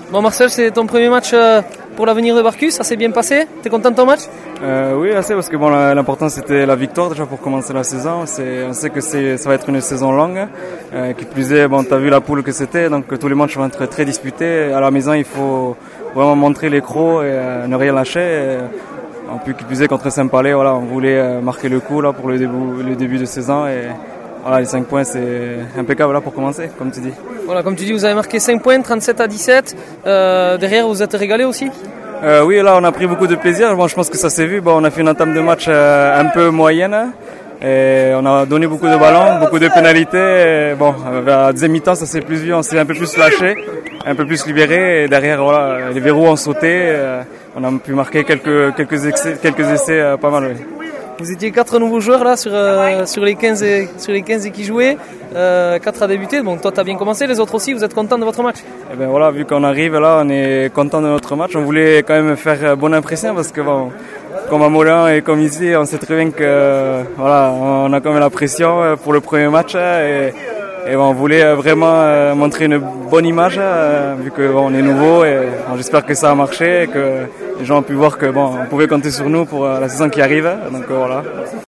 Bon Marcel, c'est ton premier match pour l'avenir de Barcus, ça s'est bien passé? T'es content de ton match? Oui, assez, parce que bon, l'important c'était la victoire déjà pour commencer la saison. On sait que ça va être une saison longue. Qui plus est, bon, t'as vu la poule que c'était, donc tous les matchs vont être très disputés. À la maison, il faut vraiment montrer les crocs et ne rien lâcher. En plus, qui plus est, contre Saint-Palais, voilà, on voulait marquer le coup là pour le début de saison et voilà, les 5 points c'est impeccable là pour commencer, comme tu dis. Voilà, comme tu dis, vous avez marqué 5 points, 37-17. Derrière, vous êtes régalé aussi? Oui, là on a pris beaucoup de plaisir. Bon, je pense que ça s'est vu. Bon, on a fait une entame de match un peu moyenne. Et on a donné beaucoup de ballons, beaucoup de pénalités. Et bon, vers la deuxième mi-temps, ça s'est plus vu. On s'est un peu plus lâché, un peu plus libéré. Et derrière, voilà, les verrous ont sauté. On a pu marquer quelques essais pas mal. Oui. Vous étiez 4 nouveaux joueurs là sur les 15 qui jouaient, 4 à débuter. Bon, toi t'as bien commencé, les autres aussi. Vous êtes contents de votre match? Et ben voilà, vu qu'on arrive là, on est content de notre match. On voulait quand même faire bonne impression parce que bon, comme à Moulins et comme ici, on sait très bien que voilà, on a quand même la pression pour le premier match et on voulait vraiment montrer une bonne image vu que bon, on est nouveau et j'espère que ça a marché et que les gens ont pu voir que bon, on pouvait compter sur nous pour la saison qui arrive. Donc voilà.